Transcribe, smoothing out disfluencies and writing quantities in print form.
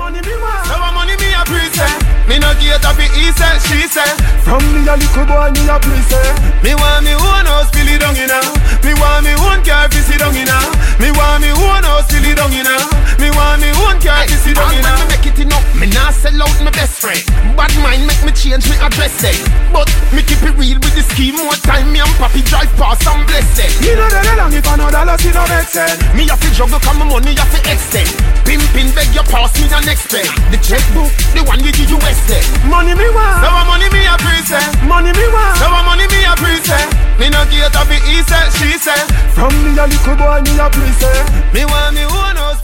money me want. So what money me a pre-say. Me no get up it, he say, she say. From me a little boy, me a pre-say. Me want me own house, fill it down in now. Me want me own car, fi sit down in now. Me want me own house, fill it down in now. Me want me own car, fi sit down in now. Me make it enough, me nah sell out my best friend. Bad mind make me change me address say. But me keep it real with the scheme. More time me and papi drive past and blessed. Me no dey long if I know that loss, it no make sense. Me have to juggle cause my money have to extend. Pimpin' beg you pass me the next pay. The checkbook, the one with the USA. Money me want. So what money me a pre-say. Money me want. So what money me a pre-say. Me no get up it, he say, she say. From me a little boy, me a pre-say. Me want me own house.